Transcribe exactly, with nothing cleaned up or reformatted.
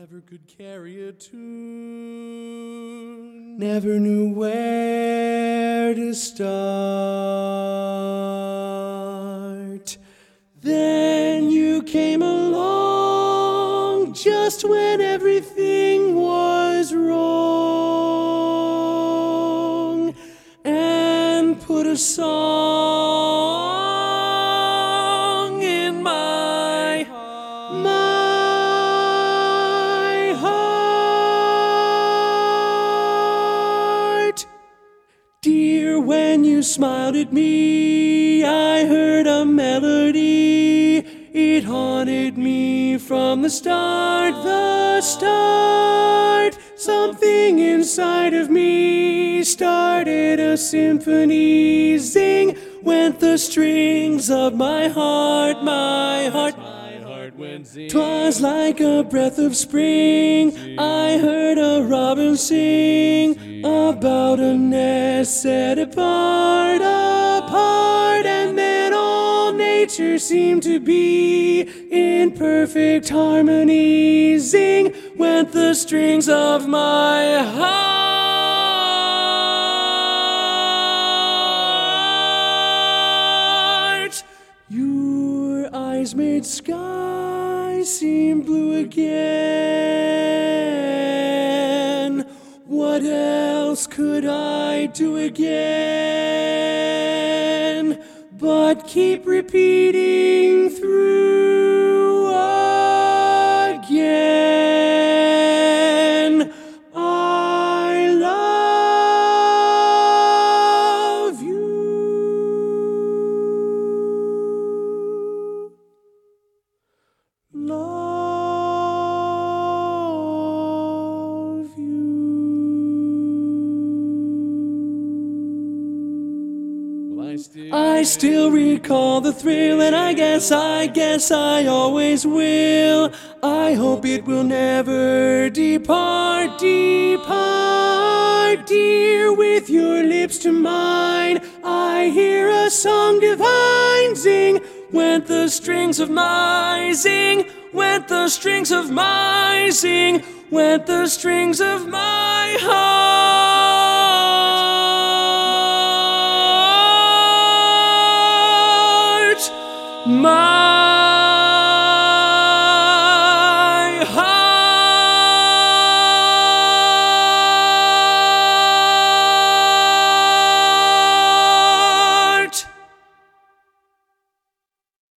never could carry a tune, never knew where to start. Then you came along just when everything was wrong, and put a song in my my heart. Dear, when you smiled at me, I heard a melody. It haunted me from the start, the start. Something inside of me started a symphony. Zing went the strings of my heart, my heart. My heart went zing. 'Twas like a breath of spring. I heard a robin sing about a nest set apart, apart, and then all nature seemed to be in perfect harmony. Zing went the strings of my heart. Your eyes made sky seem blue again. What else could I do again but keep repeating through again? I love you. Love you. Well, I still, I still recall the thrill, and I guess, I guess I always will. I hope it will never depart, depart. Dear, with your lips to mine, I hear a song divine. Zing went the strings of my, zing went the strings of my, zing went the strings of my heart. My